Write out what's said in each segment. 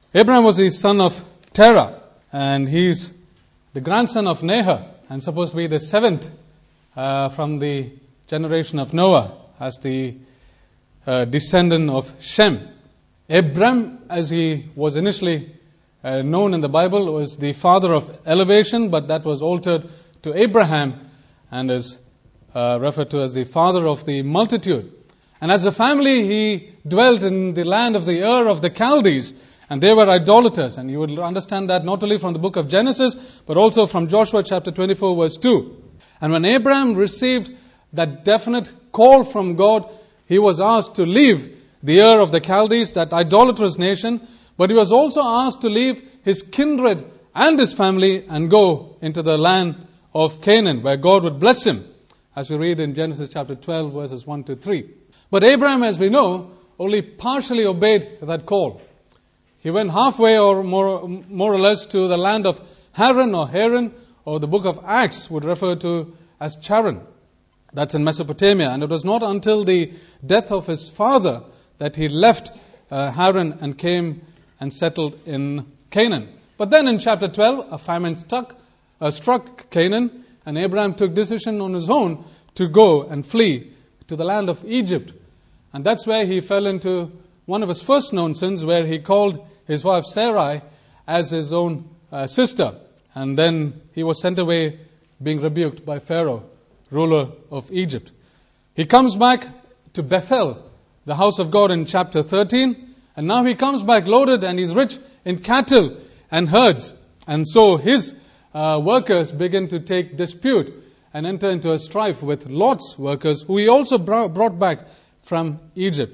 Abraham was the son of Terah, and he's the grandson of Nahor, and supposed to be the seventh from the generation of Noah, as the descendant of Shem. Abram, as he was initially known in the Bible, was the father of elevation, but that was altered to Abraham and is referred to as the father of the multitude. And as a family, he dwelt in the land of the Ur of the Chaldees, and they were idolaters. And you will understand that not only from the book of Genesis, but also from Joshua chapter 24, verse 2. And when Abraham received that definite call from God, he was asked to leave the Ur of the Chaldees, that idolatrous nation, but he was also asked to leave his kindred and his family and go into the land of Canaan, where God would bless him, as we read in Genesis chapter 12, verses 1 to 3. But Abraham, as we know, only partially obeyed that call. He went halfway or more or less to the land of Haran, or the book of Acts would refer to as Charan. That's in Mesopotamia. And it was not until the death of his father that he left Haran and came and settled in Canaan. But then in chapter 12, a famine struck Canaan, and Abraham took decision on his own to go and flee to the land of Egypt. And that's where he fell into one of his first known sins, where he called his wife Sarai as his own sister. And then he was sent away, being rebuked by Pharaoh, ruler of Egypt. He comes back to Bethel, the house of God, in chapter 13. And now he comes back loaded, and he's rich in cattle and herds. And so his workers begin to take dispute and enter into a strife with Lot's workers, who he also brought back from Egypt.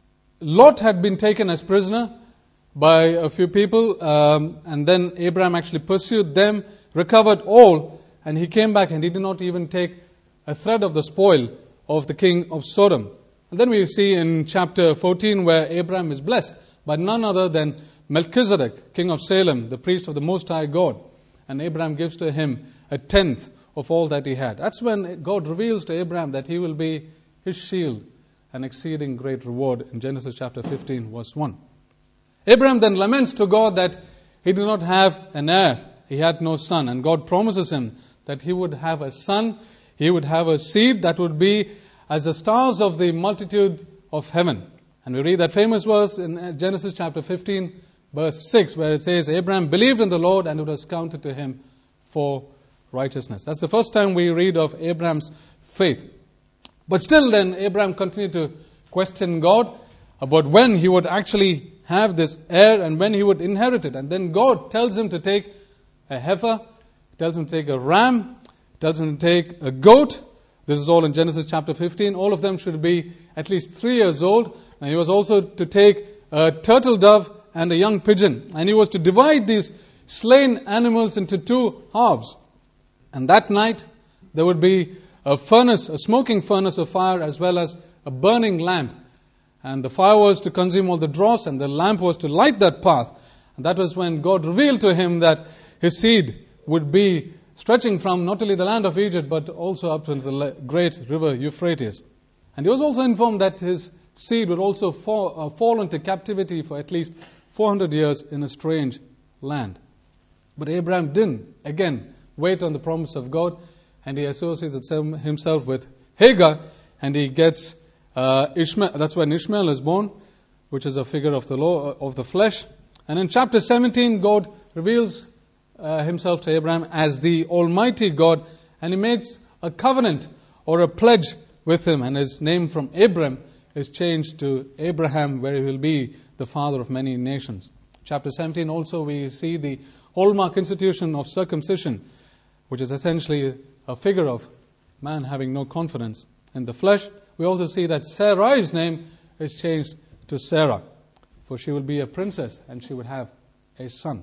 Lot had been taken as prisoner by a few people, and then Abraham actually pursued them, recovered all, and he came back and he did not even take a thread of the spoil of the king of Sodom. And then we see in chapter 14 where Abraham is blessed by none other than Melchizedek, king of Salem, the priest of the Most High God. And Abraham gives to him a tenth of all that he had. That's when God reveals to Abraham that he will be his shield, an exceeding great reward, in Genesis chapter 15, verse 1. Abraham then laments to God that he did not have an heir. He had no son. And God promises him that he would have a son, he would have a seed that would be as the stars of the multitude of heaven. And we read that famous verse in Genesis chapter 15, verse 6, where it says, Abraham believed in the Lord, and it was counted to him for righteousness. That's the first time we read of Abraham's faith. But still then, Abraham continued to question God about when he would actually have this heir and when he would inherit it. And then God tells him to take a heifer, tells him to take a ram, tells him to take a goat. This is all in Genesis chapter 15. All of them should be at least 3 years old. And he was also to take a turtle dove and a young pigeon. And he was to divide these slain animals into two halves. And that night, there would be a furnace, a smoking furnace of fire, as well as a burning lamp. And the fire was to consume all the dross, and the lamp was to light that path. And that was when God revealed to him that his seed would be stretching from not only the land of Egypt, but also up to the great river Euphrates. And he was also informed that his seed would also fall into captivity for at least 400 years in a strange land. But Abraham didn't, again, wait on the promise of God, and he associates himself with Hagar, and he gets Ishmael. That's when Ishmael is born, which is a figure of the law of the flesh. And in chapter 17, God reveals himself to Abraham as the Almighty God, and he makes a covenant or a pledge with him, and his name from Abram is changed to Abraham, where he will be the father of many nations. Chapter 17 also we see the hallmark institution of circumcision, which is essentially a figure of man having no confidence in the flesh. We also see that Sarai's name is changed to Sarah, for she will be a princess and she would have a son.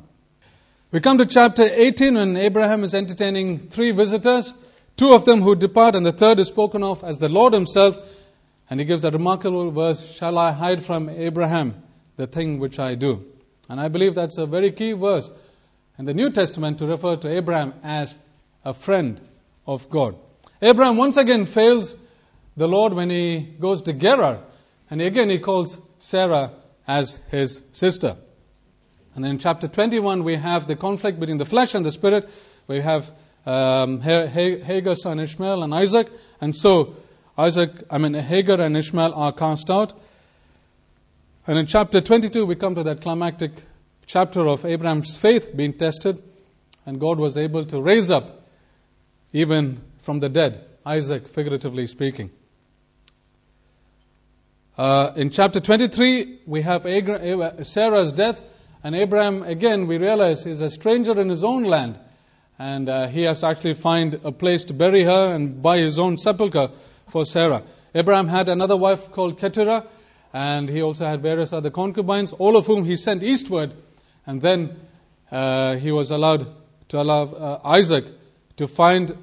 We come to chapter 18 when Abraham is entertaining 3 visitors, 2 of them who depart, and the third is spoken of as the Lord himself. And he gives a remarkable verse, shall I hide from Abraham the thing which I do? And I believe that's a very key verse in the New Testament to refer to Abraham as a friend of God. Abraham once again fails the Lord when he goes to Gerar, and again he calls Sarah as his sister. And then in chapter 21, we have the conflict between the flesh and the spirit. We have Hagar's son Ishmael and Isaac. And so Hagar and Ishmael are cast out. And in chapter 22, we come to that climactic chapter of Abraham's faith being tested. And God was able to raise up, even from the dead, Isaac, figuratively speaking. In chapter 23, we have Sarah's death. And Abraham, again, we realize, is a stranger in his own land. And he has to actually find a place to bury her and buy his own sepulchre for Sarah. Abraham had another wife called Keturah, and he also had various other concubines, all of whom he sent eastward. And then he was allowed to allow Isaac to find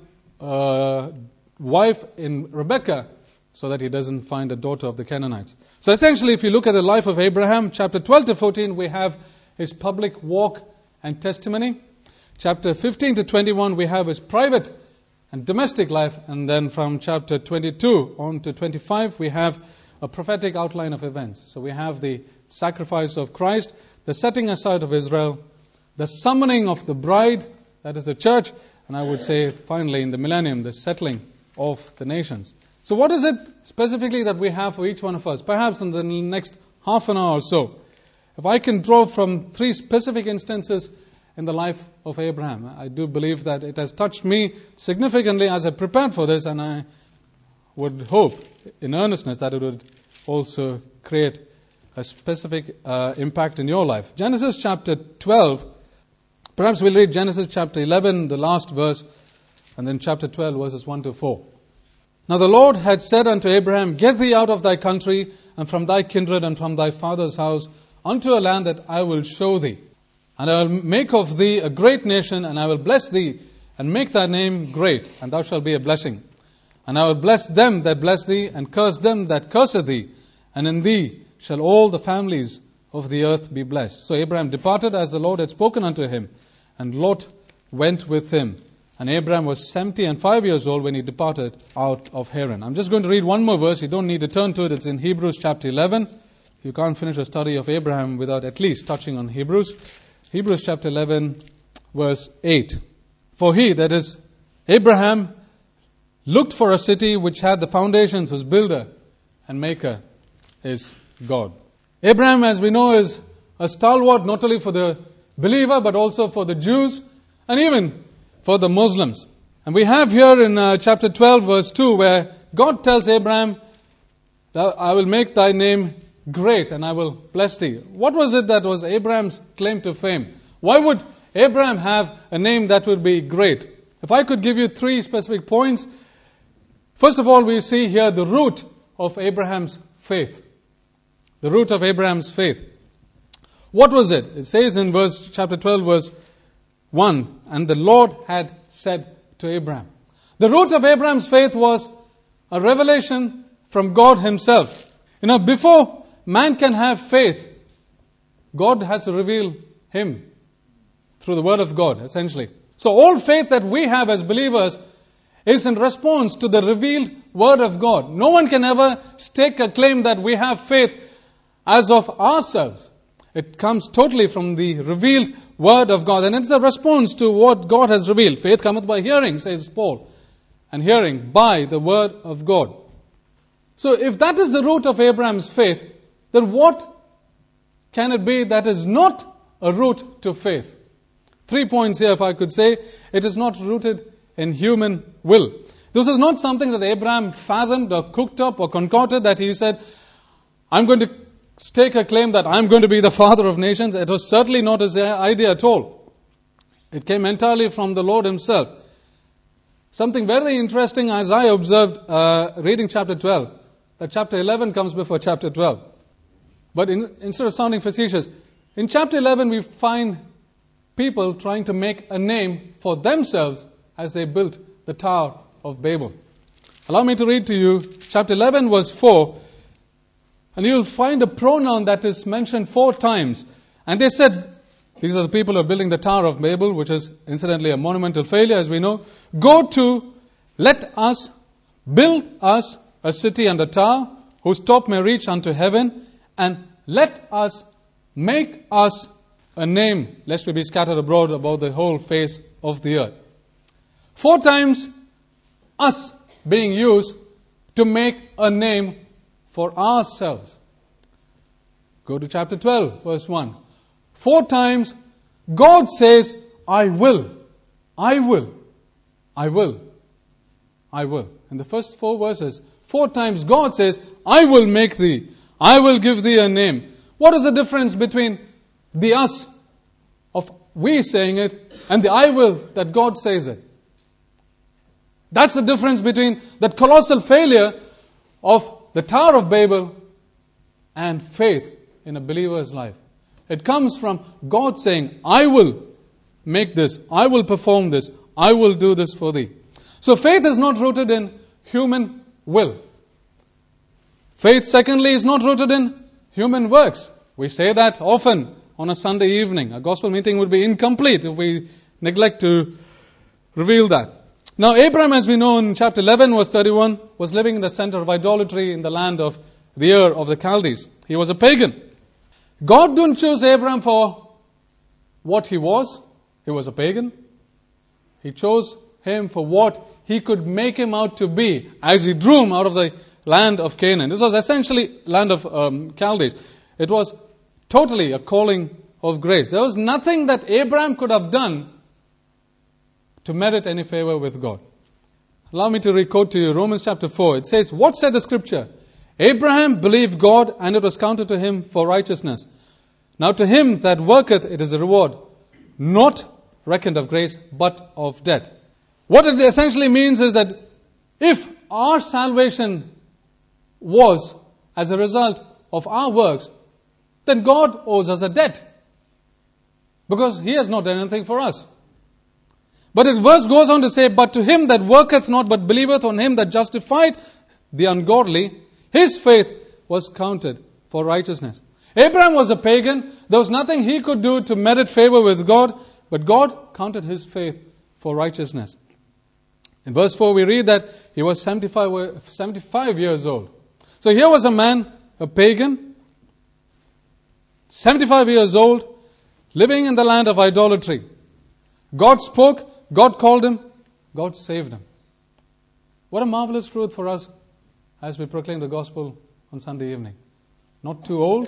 a wife in Rebekah, so that he doesn't find a daughter of the Canaanites. So essentially, if you look at the life of Abraham, chapter 12 to 14, we have his public walk and testimony. Chapter 15 to 21, we have his private and domestic life. And then from chapter 22 on to 25, we have a prophetic outline of events. So we have the sacrifice of Christ, the setting aside of Israel, the summoning of the bride, that is the church, and I would say finally in the millennium, the settling of the nations. So what is it specifically that we have for each one of us? Perhaps in the next half an hour or so, if I can draw from 3 specific instances in the life of Abraham. I do believe that it has touched me significantly as I prepared for this, and I would hope in earnestness that it would also create a specific impact in your life. Genesis chapter 12, perhaps we'll read Genesis chapter 11, the last verse, and then chapter 12, verses 1 to 4. Now the Lord had said unto Abraham, Get thee out of thy country, and from thy kindred, and from thy father's house, unto a land that I will show thee. And I will make of thee a great nation, and I will bless thee, and make thy name great, and thou shalt be a blessing. And I will bless them that bless thee, and curse them that curse thee. And in thee shall all the families of the earth be blessed. So Abraham departed as the Lord had spoken unto him, and Lot went with him. And Abraham was 75 years old when he departed out of Haran. I'm just going to read one more verse. You don't need to turn to it. It's in Hebrews chapter 11. You can't finish a study of Abraham without at least touching on Hebrews. Hebrews chapter 11, verse 8. For he, that is Abraham, looked for a city which had the foundations, whose builder and maker is God. Abraham, as we know, is a stalwart not only for the believer but also for the Jews and even for the Muslims. And we have here in chapter 12, verse 2, where God tells Abraham, I will make thy name great and I will bless thee. What was it that was Abraham's claim to fame? Why would Abraham have a name that would be great? If I could give you 3 specific points. First of all, we see here the root of Abraham's faith. The root of Abraham's faith. What was it? It says in chapter 12, verse 1, and the Lord had said to Abraham. The root of Abraham's faith was a revelation from God Himself. Before man can have faith, God has to reveal Him through the Word of God, essentially. So all faith that we have as believers is in response to the revealed Word of God. No one can ever stake a claim that we have faith as of ourselves. It comes totally from the revealed Word of God. And it's a response to what God has revealed. Faith cometh by hearing, says Paul. And hearing by the Word of God. So if that is the root of Abraham's faith, then what can it be that is not a root to faith? 3 points here, if I could say. It is not rooted in human will. This is not something that Abraham fathomed or cooked up or concocted, that he said, I'm going to stake a claim that I'm going to be the father of nations. It was certainly not his idea at all. It came entirely from the Lord Himself. Something very interesting as I observed reading chapter 12, that chapter 11 comes before chapter 12. But instead of sounding facetious, in chapter 11 we find people trying to make a name for themselves as they built the Tower of Babel. Allow me to read to you chapter 11 verse 4, and you will find a pronoun that is mentioned 4 times. And they said, these are the people who are building the Tower of Babel, which is incidentally a monumental failure as we know. Go to, let us build us a city and a tower, whose top may reach unto heaven, and let us make us a name, lest we be scattered abroad about the whole face of the earth. 4 times us being used to make a name for ourselves. Go to chapter 12, verse 1. 4 times God says, I will, I will, I will, I will. In the first 4 verses, 4 times God says, I will make thee, I will give thee a name. What is the difference between the us of we saying it and the I will that God says it? That's the difference between that colossal failure of the Tower of Babel and faith in a believer's life. It comes from God saying, I will make this, I will perform this, I will do this for thee. So faith is not rooted in human will. Faith, secondly, is not rooted in human works. We say that often on a Sunday evening. A gospel meeting would be incomplete if we neglect to reveal that. Now, Abraham, as we know in chapter 11, verse 31, was living in the center of idolatry in the land of the Ur of the Chaldees. He was a pagan. God didn't choose Abraham for what he was. He was a pagan. He chose him for what he could make him out to be as he drew him out of the land of Canaan. This was essentially land of Chaldees. It was totally a calling of grace. There was nothing that Abraham could have done to merit any favor with God. Allow me to requote to you Romans chapter 4. It says, what said the scripture? Abraham believed God, and it was counted to him for righteousness. Now to him that worketh it is a reward, not reckoned of grace, but of debt. What it essentially means is that if our salvation was as a result of our works, then God owes us a debt. Because He has not done anything for us. But the verse goes on to say, but to him that worketh not, but believeth on him that justified the ungodly, his faith was counted for righteousness. Abraham was a pagan. There was nothing he could do to merit favor with God, but God counted his faith for righteousness. In verse 4 we read that he was 75 years old. So here was a man, a pagan, 75 years old, living in the land of idolatry. God spoke, God called him, God saved him. What a marvelous truth for us as we proclaim the gospel on Sunday evening. Not too old,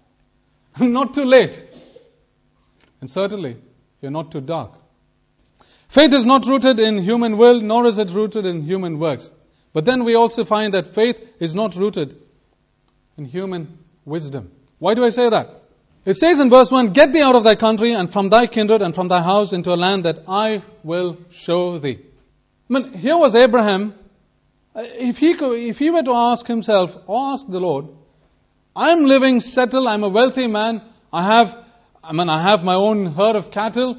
not too late, and certainly you're not too dark. Faith is not rooted in human will, nor is it rooted in human works. But then we also find that faith is not rooted in human wisdom. Why do I say that? It says in verse 1, get thee out of thy country and from thy kindred and from thy house into a land that I will show thee. I mean, here was Abraham. If he were to ask himself or ask the Lord, I'm living settled, I'm a wealthy man, I have my own herd of cattle,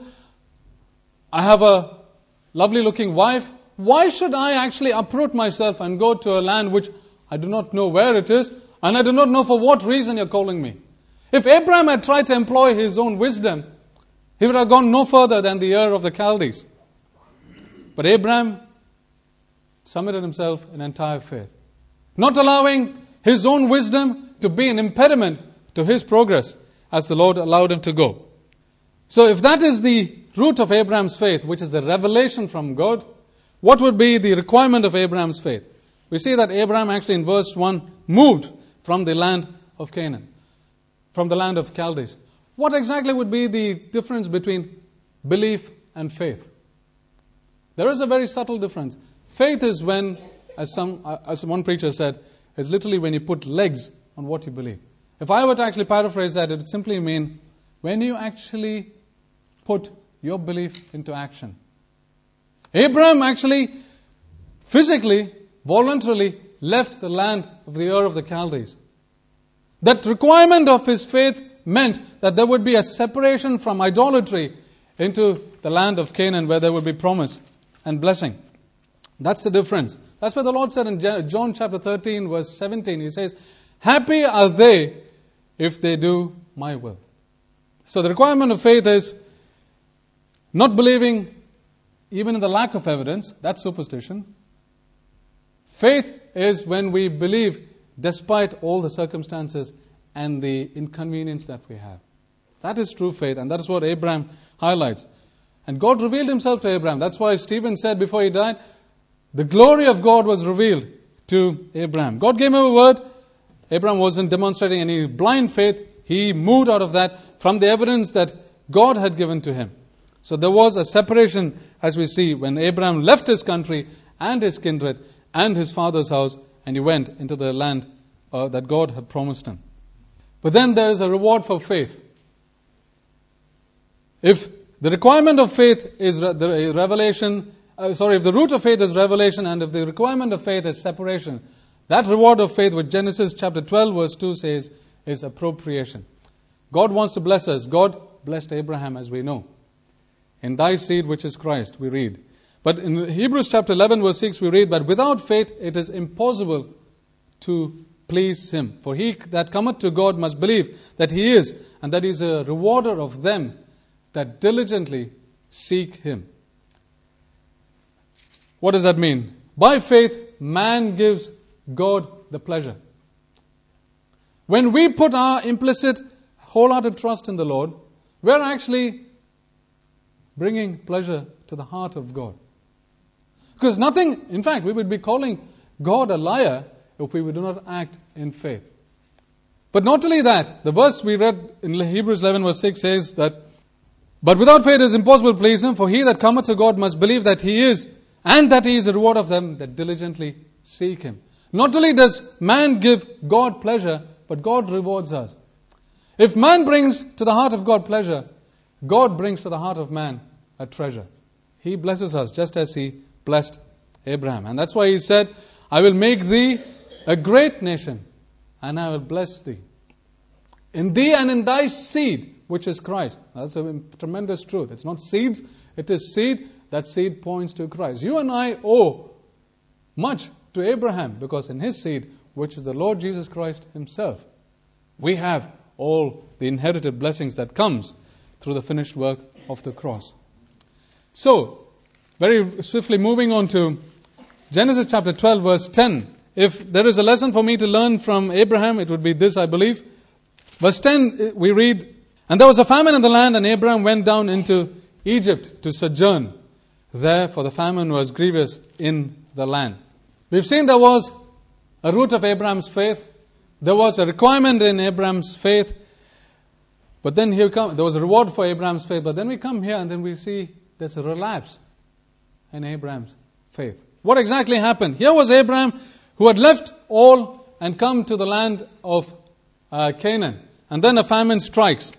I have a lovely looking wife, why should I actually uproot myself and go to a land which I do not know where it is, and I do not know for what reason you're calling me? If Abraham had tried to employ his own wisdom, he would have gone no further than the Ur of the Chaldees. But Abraham submitted himself in entire faith, not allowing his own wisdom to be an impediment to his progress as the Lord allowed him to go. So if that is the root of Abraham's faith, which is the revelation from God, what would be the requirement of Abraham's faith? We see that Abraham actually in verse 1 moved from the land of Canaan, from the land of Chaldees. What exactly would be the difference between belief and faith? There is a very subtle difference. Faith is when, as one preacher said, is literally when you put legs on what you believe. If I were to actually paraphrase that, it would simply mean when you actually put your belief into action. Abraham actually physically, voluntarily left the land of the Ur of the Chaldees. That requirement of his faith meant that there would be a separation from idolatry into the land of Canaan where there would be promise and blessing. That's the difference. That's what the Lord said in John chapter 13 verse 17. He says, happy are they if they do my will. So the requirement of faith is not believing even in the lack of evidence. That's superstition. Faith is when we believe despite all the circumstances and the inconvenience that we have. That is true faith, and that is what Abraham highlights. And God revealed himself to Abraham. That's why Stephen said before he died, the glory of God was revealed to Abraham. God gave him a word. Abraham wasn't demonstrating any blind faith. He moved out of that from the evidence that God had given to him. So there was a separation, as we see, when Abraham left his country and his kindred and his father's house, and he went into the land that God had promised him. But then there is a reward for faith. If the requirement of faith is the revelation, if the root of faith is revelation, and if the requirement of faith is separation, that reward of faith, which Genesis chapter 12 verse 2 says, is appropriation. God wants to bless us. God blessed Abraham, as we know. In thy seed, which is Christ, we read. But in Hebrews chapter 11 verse 6 we read, but without faith it is impossible to please him. For he that cometh to God must believe that he is, and that he is a rewarder of them that diligently seek him. What does that mean? By faith, man gives God the pleasure. When we put our implicit, wholehearted trust in the Lord, we're actually bringing pleasure to the heart of God. Because nothing, in fact, we would be calling God a liar if we do not act in faith. But not only that, the verse we read in Hebrews 11 verse 6 says that, but without faith it is impossible to please him, for he that cometh to God must believe that he is, and that he is a reward of them that diligently seek him. Not only does man give God pleasure, but God rewards us. If man brings to the heart of God pleasure, God brings to the heart of man a treasure. He blesses us just as he blessed Abraham. And that's why he said, I will make thee a great nation, and I will bless thee. In thee and in thy seed, which is Christ. That's a tremendous truth. It's not seeds, it is seed. That seed points to Christ. You and I owe much to Abraham, because in his seed, which is the Lord Jesus Christ himself, we have all the inherited blessings that comes through the finished work of the cross. So, very swiftly moving on to Genesis chapter 12 verse 10. If there is a lesson for me to learn from Abraham, it would be this, I believe. Verse 10, we read, and there was a famine in the land, and Abraham went down into Egypt to sojourn there, for the famine was grievous in the land. We've seen there was a root of Abraham's faith. There was a requirement in Abraham's faith. But then there was a reward for Abraham's faith. But then we come here and then we see there's a relapse in Abraham's faith. What exactly happened? Here was Abraham who had left all and come to the land of Canaan. And then a famine strikes.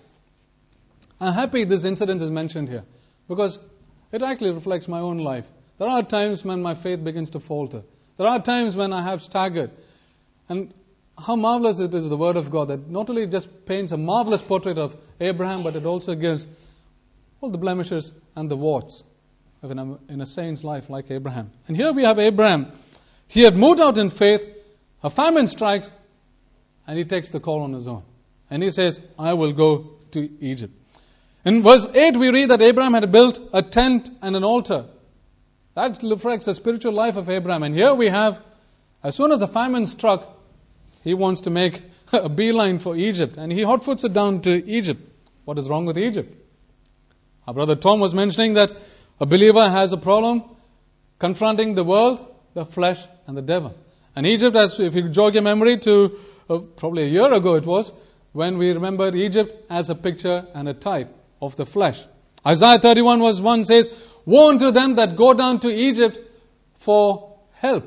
I'm happy this incident is mentioned here, because it actually reflects my own life. There are times when my faith begins to falter. There are times when I have staggered. And how marvelous it is, the Word of God, that not only just paints a marvelous portrait of Abraham, but it also gives all the blemishes and the warts in a saint's life like Abraham. And here we have Abraham. He had moved out in faith. A famine strikes, and he takes the call on his own. And he says, I will go to Egypt. In verse 8 we read that Abraham had built a tent and an altar. That reflects the spiritual life of Abraham. And here we have, as soon as the famine struck, he wants to make a beeline for Egypt. And he hotfoots it down to Egypt. What is wrong with Egypt? Our brother Tom was mentioning that a believer has a problem confronting the world, the flesh, and the devil. And Egypt, if you jog your memory to probably a year ago it was, when we remembered Egypt as a picture and a type of the flesh. Isaiah 31 verse 1 says, woe unto them that go down to Egypt for help.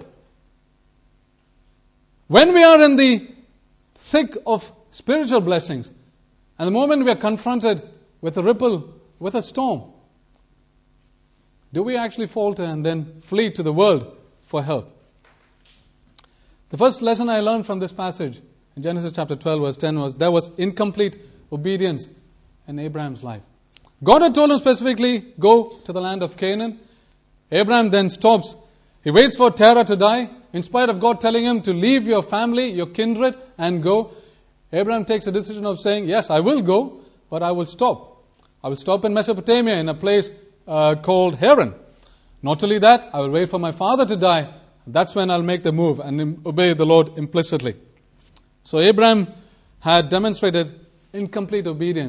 When we are in the thick of spiritual blessings, and the moment we are confronted with a ripple, with a storm, do we actually falter and then flee to the world for help? The first lesson I learned from this passage in Genesis chapter 12 verse 10 was there was incomplete obedience in Abraham's life. God had told him specifically, go to the land of Canaan. Abraham then stops. He waits for Terah to die. In spite of God telling him to leave your family, your kindred, and go, Abraham takes a decision of saying, yes, I will go, but I will stop. I will stop in Mesopotamia in a place called Haran. Not only that, I will wait for my father to die. That's when I'll make the move and obey the Lord implicitly. So Abraham had demonstrated incomplete obedience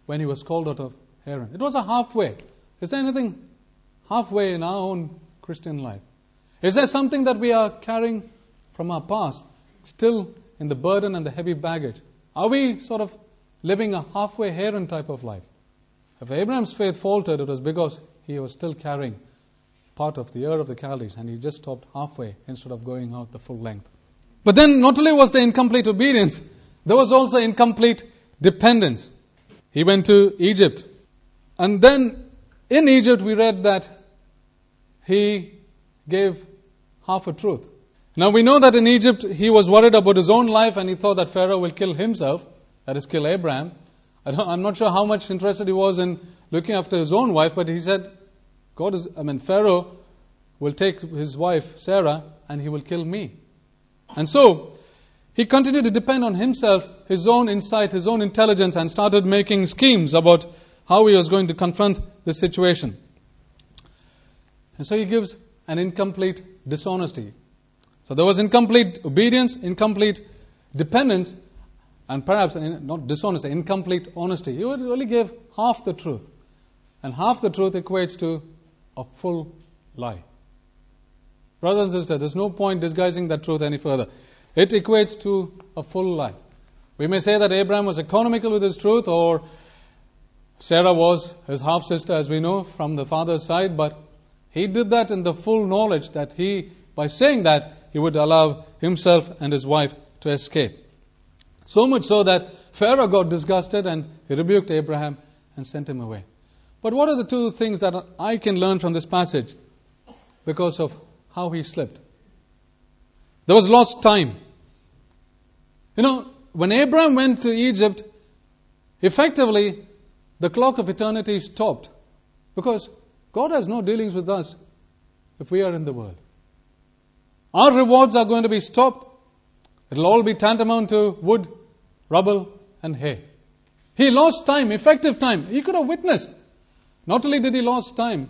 when he was called out of Haran. It was a halfway. Is there anything halfway in our own Christian life? Is there something that we are carrying from our past, still in the burden and the heavy baggage? Are we sort of living a halfway Haran type of life? If Abraham's faith faltered, it was because he was still carrying part of the Ur of the Chaldees, and he just stopped halfway instead of going out the full length. But then not only was there incomplete obedience, there was also incomplete dependence. He went to Egypt. And then in Egypt we read that he gave half a truth. Now we know that in Egypt he was worried about his own life and he thought that Pharaoh will kill himself, that is kill Abraham. I'm not sure how much interested he was in looking after his own wife, but he said, Pharaoh will take his wife Sarah and he will kill me. And so he continued to depend on himself, his own insight, his own intelligence, and started making schemes about how he was going to confront this situation. And so he gives an incomplete dishonesty. So there was incomplete obedience, incomplete dependence, and perhaps not dishonesty, incomplete honesty. He would only give half the truth. And half the truth equates to a full lie. Brothers and sisters, there's no point disguising that truth any further. It equates to a full lie. We may say that Abraham was economical with his truth, or Sarah was his half-sister, as we know, from the father's side, but he did that in the full knowledge that by saying that, he would allow himself and his wife to escape. So much so that Pharaoh got disgusted and he rebuked Abraham and sent him away. But what are the two things that I can learn from this passage because of how he slipped? There was lost time. When Abraham went to Egypt, effectively, the clock of eternity stopped. Because God has no dealings with us if we are in the world. Our rewards are going to be stopped. It'll all be tantamount to wood, rubble, and hay. He lost time, effective time. He could have witnessed. Not only did he lose time,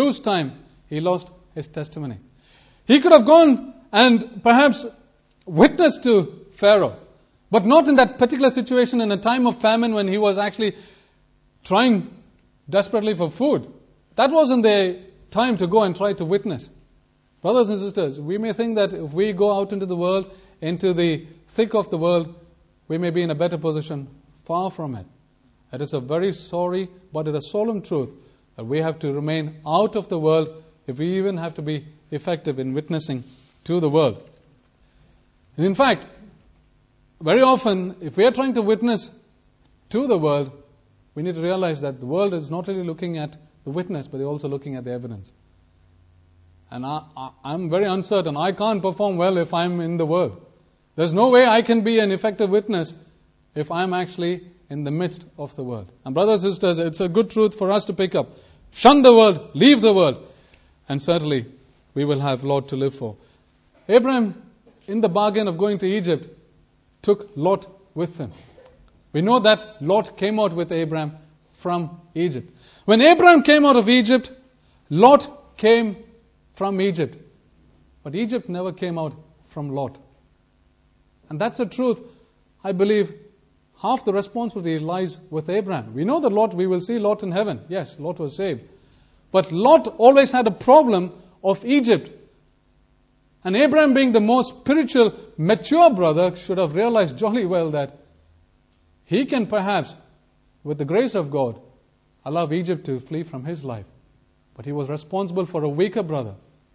he lost his testimony. He could have gone and perhaps witnessed to Pharaoh, but not in that particular situation in a time of famine when he was actually trying desperately for food. That wasn't the time to go and try to witness. Brothers and sisters, we may think that if we go out into the world, into the thick of the world, we may be in a better position. Far from it. It is a very sorry, but it is a solemn truth that we have to remain out of the world if we even have to be effective in witnessing to the world. And in fact, very often, if we are trying to witness to the world, we need to realize that the world is not only looking at the witness, but they're also looking at the evidence. And I'm very uncertain. I can't perform well if I'm in the world. There's no way I can be an effective witness if I'm actually in the midst of the world. And brothers and sisters, it's a good truth for us to pick up. Shun the world, leave the world, and certainly we will have Lord to live for. Abraham, in the bargain of going to Egypt, took Lot with him. We know that Lot came out with Abraham from Egypt. When Abraham came out of Egypt, Lot came from Egypt. But Egypt never came out from Lot. And that's the truth. I believe half the responsibility lies with Abraham. We know that Lot, we will see Lot in heaven. Yes, Lot was saved. But Lot always had a problem of Egypt. And Abraham, being the most spiritual, mature brother, should have realized jolly well that he can perhaps, with the grace of God, allow Egypt to flee from his life. But he was responsible for a weaker brother.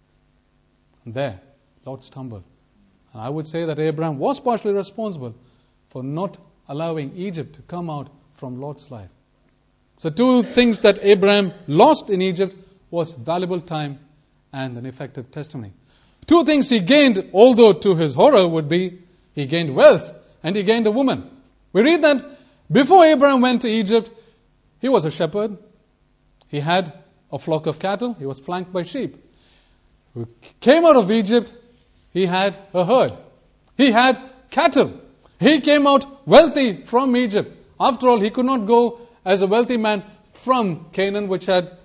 And there, Lot stumbled. And I would say that Abraham was partially responsible for not allowing Egypt to come out from Lot's life. So two things that Abraham lost in Egypt was valuable time and an effective testimony. Two things he gained, although to his horror, would be he gained wealth and he gained a woman. We read that before Abraham went to Egypt, he was a shepherd. He had a flock of cattle. He was flanked by sheep. He came out of Egypt, he had a herd. He had cattle. He came out wealthy from Egypt. After all, he could not go as a wealthy man from Canaan, which had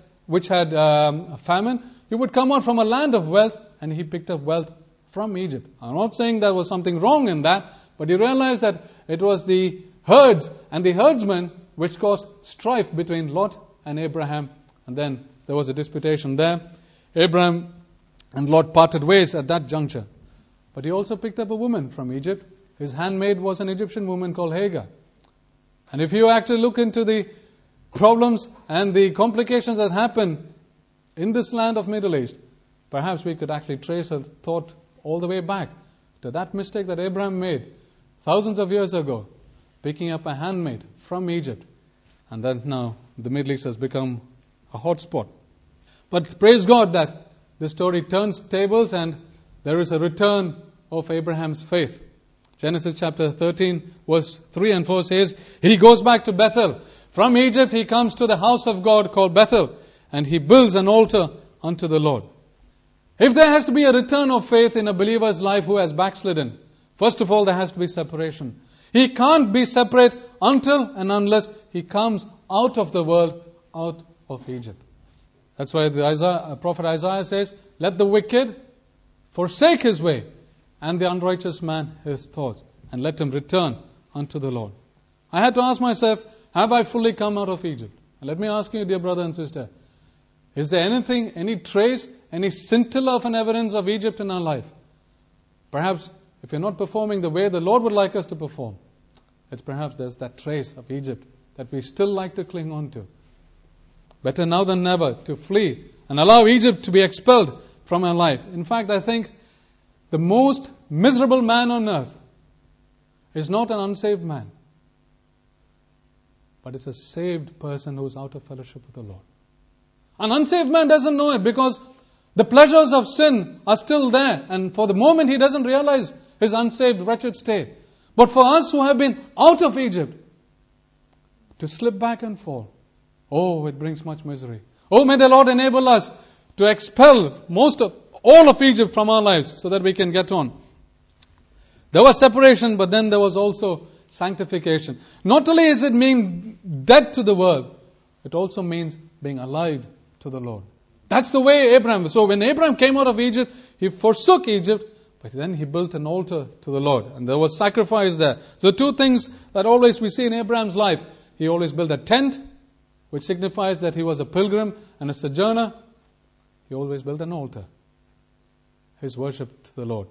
a famine. He would come out from a land of wealth, and he picked up wealth from Egypt. I'm not saying there was something wrong in that, but he realized that it was the herds and the herdsmen which caused strife between Lot and Abraham. And then there was a disputation there. Abraham and Lot parted ways at that juncture. But he also picked up a woman from Egypt. His handmaid was an Egyptian woman called Hagar. And if you actually look into the problems and the complications that happen in this land of Middle East, perhaps we could actually trace a thought all the way back to that mistake that Abraham made thousands of years ago, picking up a handmaid from Egypt. And then now the Middle East has become a hot spot. But praise God that this story turns tables and there is a return of Abraham's faith. Genesis chapter 13 verse 3 and 4 says, he goes back to Bethel. From Egypt he comes to the house of God called Bethel, and he builds an altar unto the Lord. If there has to be a return of faith in a believer's life who has backslidden, first of all there has to be separation. He can't be separate until and unless he comes out of the world, out of Egypt. That's why the prophet Isaiah says, let the wicked forsake his way, and the unrighteous man his thoughts, and let him return unto the Lord. I had to ask myself, have I fully come out of Egypt? And let me ask you, dear brother and sister, is there anything, any trace, any scintilla of an evidence of Egypt in our life? Perhaps if you're not performing the way the Lord would like us to perform, it's perhaps there's that trace of Egypt that we still like to cling on to. Better now than never to flee and allow Egypt to be expelled from our life. In fact, I think the most miserable man on earth is not an unsaved man, but it's a saved person who is out of fellowship with the Lord. An unsaved man doesn't know it because the pleasures of sin are still there, and for the moment he doesn't realize his unsaved, wretched state. But for us who have been out of Egypt, to slip back and fall, oh, it brings much misery. Oh, may the Lord enable us to expel all of Egypt from our lives so that we can get on. There was separation, but then there was also sanctification. Not only is it mean dead to the world, it also means being alive to the Lord. That's the way Abraham. So when Abraham came out of Egypt, he forsook Egypt, but then he built an altar to the Lord. And there was sacrifice there. So two things that always we see in Abraham's life. He always built a tent, which signifies that he was a pilgrim and a sojourner. He always built an altar. His worship to the Lord.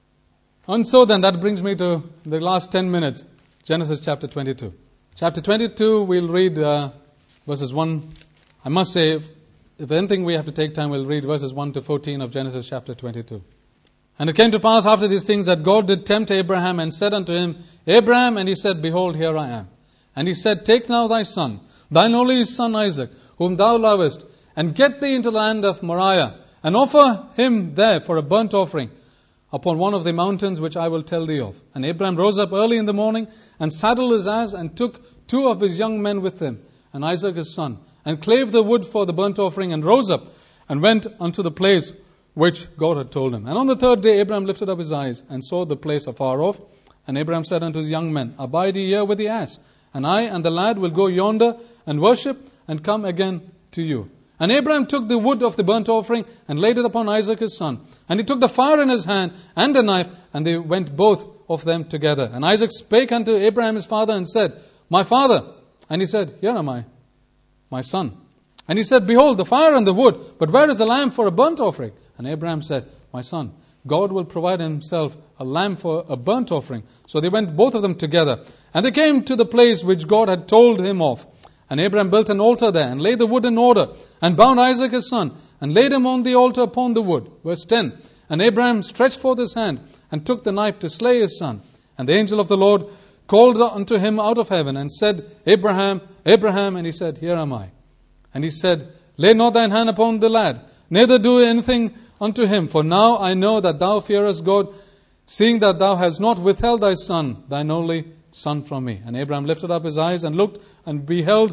And so then that brings me to the last 10 minutes. Genesis chapter 22. Chapter 22, we'll read verses 1. I must say, if anything we have to take time, we'll read verses 1 to 14 of Genesis chapter 22. And it came to pass after these things that God did tempt Abraham and said unto him, Abraham, and he said, Behold, here I am. And he said, Take now thy son, thine only son Isaac, whom thou lovest, and get thee into the land of Moriah, and offer him there for a burnt offering upon one of the mountains which I will tell thee of. And Abraham rose up early in the morning, and saddled his ass, and took 2 of his young men with him, and Isaac his son, and clave the wood for the burnt offering, and rose up, and went unto the place which God had told him. And on the 3rd day Abraham lifted up his eyes, and saw the place afar off. And Abraham said unto his young men, Abide ye here with the ass, and I and the lad will go yonder, and worship, and come again to you. And Abraham took the wood of the burnt offering, and laid it upon Isaac his son. And he took the fire in his hand, and a knife, and they went both of them together. And Isaac spake unto Abraham his father, and said, My father. And he said, Here am I, my son. And he said, Behold, the fire and the wood, but where is the lamb for a burnt offering? And Abraham said, My son, God will provide himself a lamb for a burnt offering. So they went both of them together. And they came to the place which God had told him of. And Abraham built an altar there, and laid the wood in order, and bound Isaac his son, and laid him on the altar upon the wood. Verse 10. And Abraham stretched forth his hand, and took the knife to slay his son. And the angel of the Lord called unto him out of heaven, and said, Abraham, Abraham. And he said, Here am I. And he said, Lay not thine hand upon the lad, neither do anything unto him. For now I know that thou fearest God, seeing that thou hast not withheld thy son, thine only son, from me. And Abraham lifted up his eyes and looked, and behold,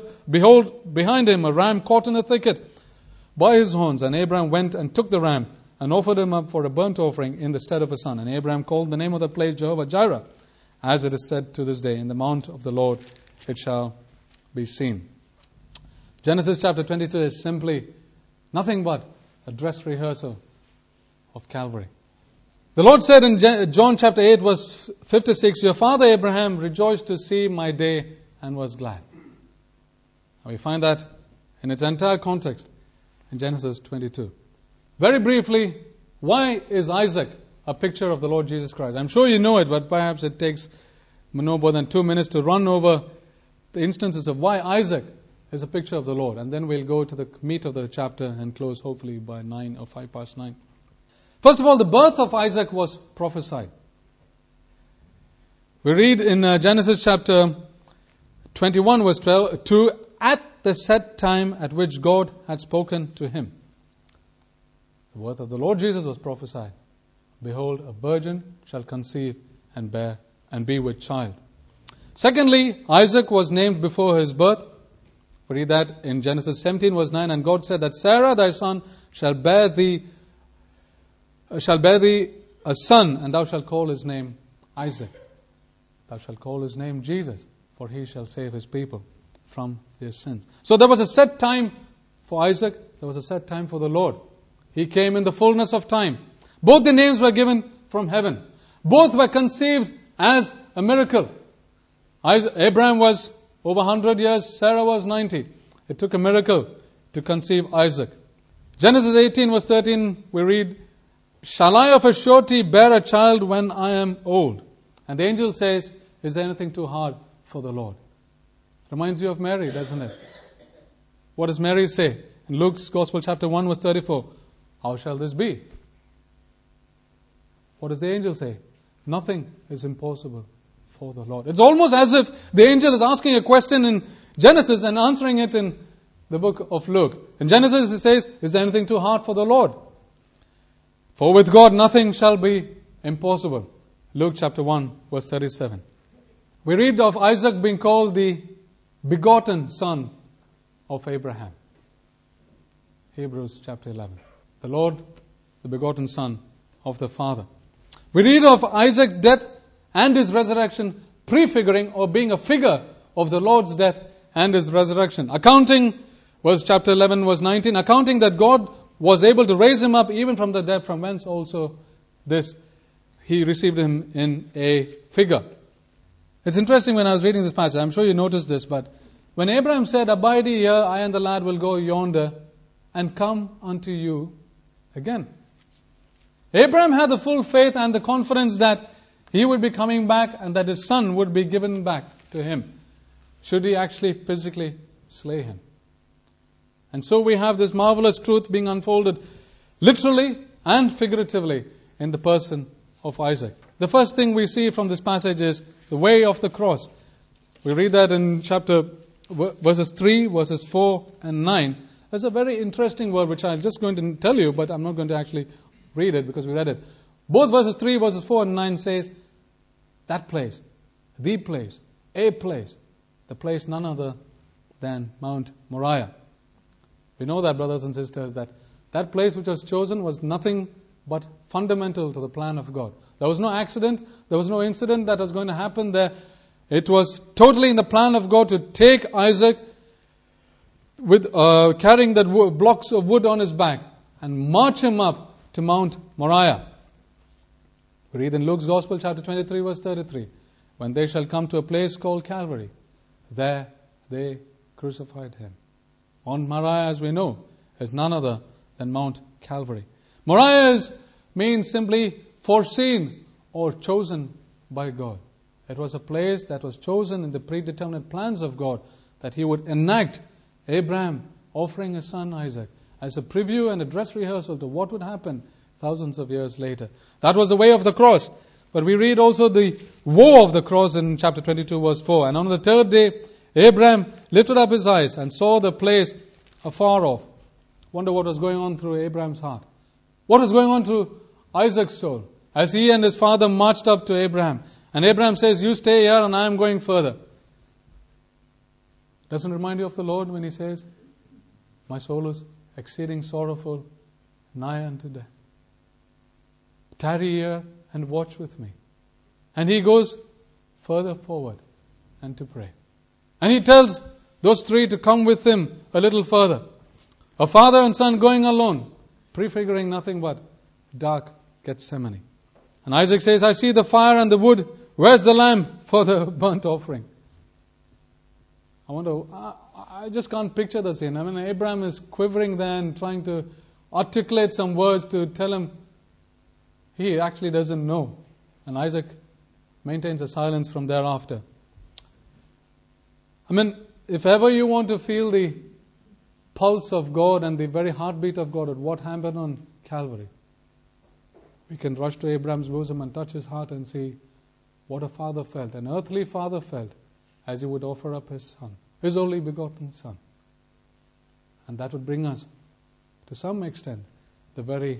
behind him a ram caught in a thicket by his horns. And Abraham went and took the ram, and offered him up for a burnt offering in the stead of a son. And Abraham called the name of the place Jehovah Jireh, as it is said to this day, In the mount of the Lord it shall be seen. Genesis chapter 22 is simply nothing but a dress rehearsal of Calvary. The Lord said in John chapter 8 verse 56, Your father Abraham rejoiced to see my day and was glad. And we find that in its entire context in Genesis 22. Very briefly, why is Isaac a picture of the Lord Jesus Christ? I'm sure you know it, but perhaps it takes no more than 2 minutes to run over the instances of why Isaac is a picture of the Lord. And then we'll go to the meat of the chapter and close hopefully by 9 or 5 past 9. First of all, the birth of Isaac was prophesied. We read in Genesis chapter 21 verse 2, at the set time at which God had spoken to him. The birth of the Lord Jesus was prophesied. Behold, a virgin shall conceive and bear and be with child. Secondly, Isaac was named before his birth. We read that in Genesis 17 verse 9, and God said that Sarah thy son shall bear thee a son, and thou shalt call his name Isaac. Thou shalt call his name Jesus, for he shall save his people from their sins. So there was a set time for Isaac, there was a set time for the Lord. He came in the fullness of time. Both the names were given from heaven. Both were conceived as a miracle. Abraham was over 100 years, Sarah was 90. It took a miracle to conceive Isaac. Genesis 18 verse 13, we read, shall I of a surety bear a child when I am old? And the angel says, is there anything too hard for the Lord? Reminds you of Mary, doesn't it? What does Mary say? In Luke's Gospel chapter 1 verse 34, how shall this be? What does the angel say? Nothing is impossible for the Lord. It's almost as if the angel is asking a question in Genesis and answering it in the book of Luke. In Genesis it says, is there anything too hard for the Lord? For with God nothing shall be impossible. Luke chapter 1 verse 37. We read of Isaac being called the begotten son of Abraham. Hebrews chapter 11. The Lord, the begotten son of the Father. We read of Isaac's death and his resurrection prefiguring or being a figure of the Lord's death and his resurrection. Accounting, verse chapter 11 verse 19, accounting that God was able to raise him up even from the dead, from whence also this, he received him in a figure. It's interesting when I was reading this passage, I'm sure you noticed this, but when Abraham said, abide ye here, I and the lad will go yonder and come unto you again. Abraham had the full faith and the confidence that he would be coming back and that his son would be given back to him, should he actually physically slay him. And so we have this marvelous truth being unfolded literally and figuratively in the person of Isaac. The first thing we see from this passage is the way of the cross. We read that in verses 3, verses 4 and 9. There's a very interesting word which I'm just going to tell you, but I'm not going to actually read it because we read it. Both verses 3, verses 4 and 9 says, that place, the place, a place, the place none other than Mount Moriah. We know that, brothers and sisters, that place which was chosen was nothing but fundamental to the plan of God. There was no accident, there was no incident that was going to happen there. It was totally in the plan of God to take Isaac with carrying that blocks of wood on his back and march him up to Mount Moriah. We read in Luke's Gospel, chapter 23, verse 33, when they shall come to a place called Calvary, there they crucified him. Mount Moriah, as we know, is none other than Mount Calvary. Moriah means simply foreseen or chosen by God. It was a place that was chosen in the predetermined plans of God that He would enact Abraham offering his son Isaac as a preview and a dress rehearsal to what would happen thousands of years later. That was the way of the cross. But we read also the woe of the cross in chapter 22 verse 4. And on the third day, Abraham lifted up his eyes and saw the place afar off. Wonder what was going on through Abraham's heart. What was going on through Isaac's soul as he and his father marched up to Abraham. And Abraham says, you stay here and I am going further. Doesn't it remind you of the Lord when He says, my soul is exceeding sorrowful, nigh unto death. Tarry here and watch with me. And he goes further forward and to pray. And he tells those three to come with him a little further. A father and son going alone, prefiguring nothing but dark Gethsemane. And Isaac says, I see the fire and the wood. Where's the lamb for the burnt offering? I just can't picture the scene. I mean, Abraham is quivering there and trying to articulate some words to tell him he actually doesn't know. And Isaac maintains a silence from thereafter. I mean, if ever you want to feel the pulse of God and the very heartbeat of God at what happened on Calvary, we can rush to Abraham's bosom and touch his heart and see what a father felt, an earthly father felt, as he would offer up his son, his only begotten son. And that would bring us, to some extent, the very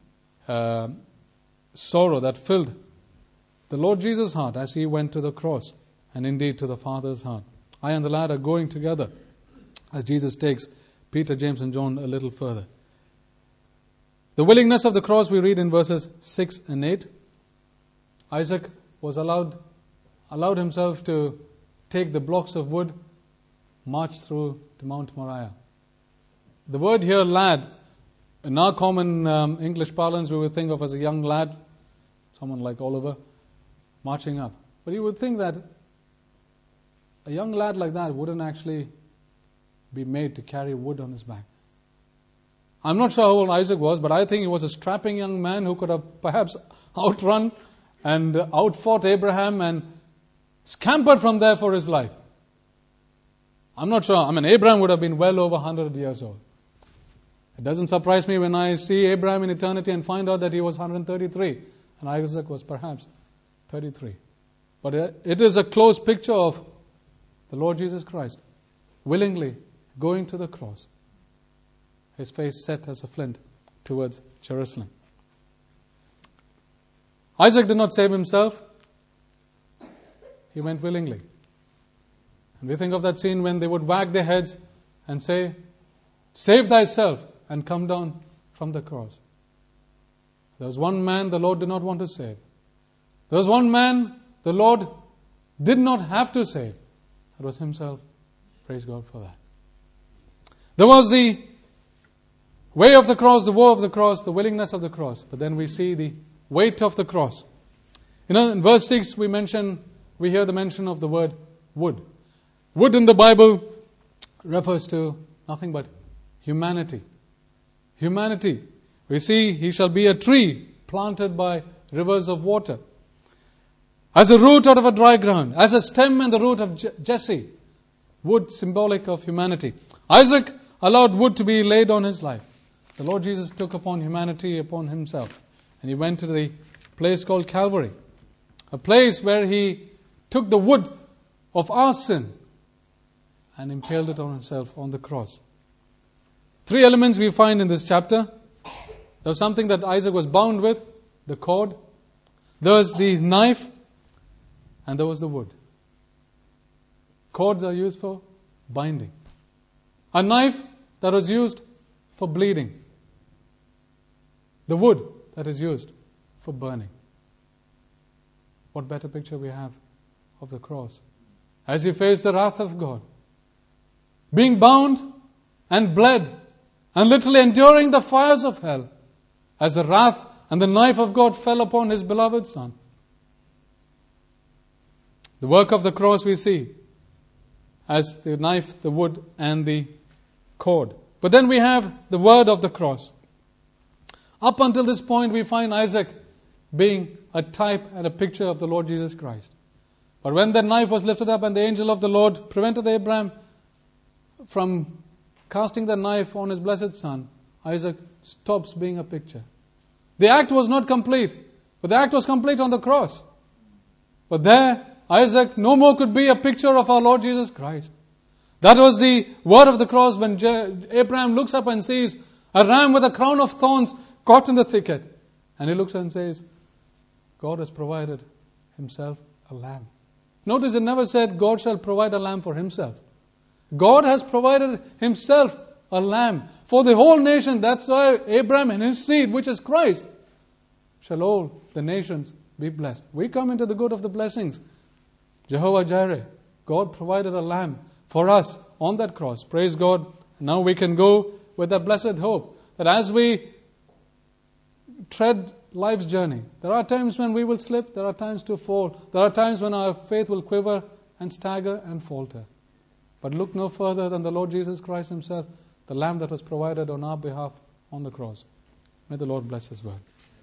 sorrow that filled the Lord Jesus' heart as he went to the cross, and indeed to the Father's heart. I and the lad are going together as Jesus takes Peter, James and John a little further. The willingness of the cross we read in verses 6 and 8. Isaac was allowed himself to take the blocks of wood, march through to Mount Moriah. The word here, lad, in our common English parlance, we would think of as a young lad, someone like Oliver, marching up. But you would think that a young lad like that wouldn't actually be made to carry wood on his back. I'm not sure how old Isaac was, but I think he was a strapping young man who could have perhaps outrun and outfought Abraham and scampered from there for his life. I'm not sure. I mean, Abraham would have been well over 100 years old. It doesn't surprise me when I see Abraham in eternity and find out that he was 133 and Isaac was perhaps 33. But it is a close picture of the Lord Jesus Christ willingly going to the cross, his face set as a flint towards Jerusalem. Isaac did not save himself. He went willingly. And we think of that scene when they would wag their heads and say, "Save thyself," and come down from the cross. There was one man the Lord did not want to save. There was one man the Lord did not have to save. It was himself. Praise God for that. There was the way of the cross, the woe of the cross, the willingness of the cross. But then we see the weight of the cross. In verse 6 we hear the mention of the word wood. Wood in the Bible refers to nothing but humanity. Humanity. We see he shall be a tree planted by rivers of water. As a root out of a dry ground. As a stem and the root of Jesse. Wood symbolic of humanity. Isaac allowed wood to be laid on his life. The Lord Jesus took upon humanity upon himself. And he went to the place called Calvary. A place where he took the wood of our sin and impaled it on himself on the cross. 3 elements we find in this chapter. There was something that Isaac was bound with, the cord. There was the knife, and there was the wood. Cords are used for binding. A knife that was used for bleeding. The wood that is used for burning. What better picture we have of the cross. As he faced the wrath of God. Being bound and bled and literally enduring the fires of hell as the wrath and the knife of God fell upon his beloved Son. The work of the cross we see as the knife, the wood and the cord. But then we have the word of the cross. Up until this point we find Isaac being a type and a picture of the Lord Jesus Christ. But when that knife was lifted up and the angel of the Lord prevented Abraham from casting the knife on his blessed son, Isaac stops being a picture. The act was not complete, but the act was complete on the cross. But there, Isaac no more could be a picture of our Lord Jesus Christ. That was the word of the cross when Abraham looks up and sees a ram with a crown of thorns caught in the thicket. And he looks and says, God has provided himself a lamb. Notice it never said God shall provide a lamb for himself. God has provided himself a lamb for the whole nation. That's why Abraham and his seed, which is Christ, shall all the nations be blessed. We come into the good of the blessings. Jehovah Jireh, God provided a lamb for us on that cross. Praise God. Now we can go with that blessed hope that as we tread life's journey, there are times when we will slip, there are times to fall, there are times when our faith will quiver and stagger and falter. But look no further than the Lord Jesus Christ Himself, the Lamb that was provided on our behalf on the cross. May the Lord bless His word.